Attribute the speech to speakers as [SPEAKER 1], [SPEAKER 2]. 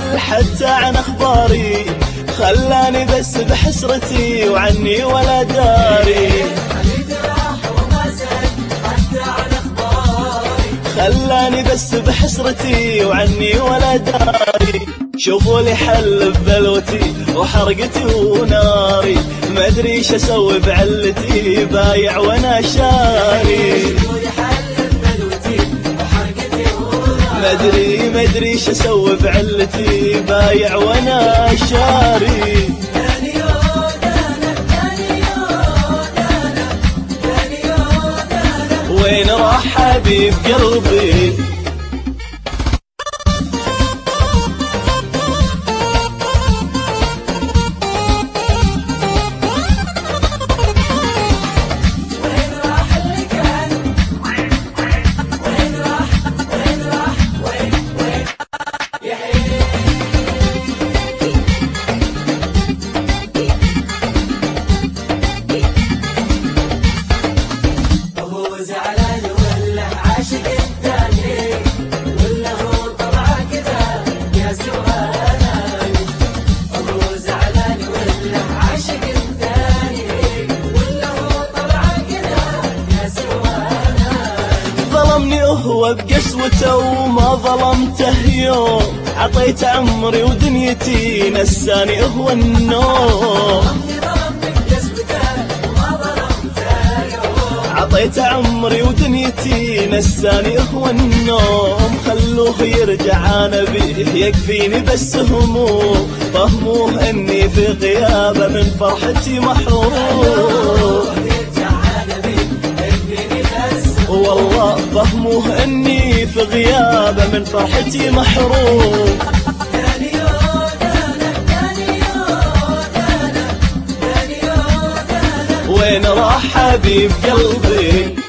[SPEAKER 1] يسأل حتى عن أخباري، خلاني بس بحسرتي وعني ولا داري. خلاني بس بحسرتي وعني ولا داري. شوفوا لي حل ببلوتي وحرقتي وناري، ما ادري ايش اسوي بعلتي، بايع وانا شاري. ما ادري ايش اسوي بعلتي، بايع وانا شاري. وين راح حبيب قلبي؟ هو بقسوته وما ظلمته يوم، عطيت عمري ودنيتي نساني هو النوم. عطيت عمري ودنيتي نساني هو النوم. خلوه يرجع انا بيه يكفيني بس هموم، فهموه اني في غيابه من فرحتي محروم. والله فهموه اني في غيابه من فرحتي محروم. وين راح حبيب قلبي؟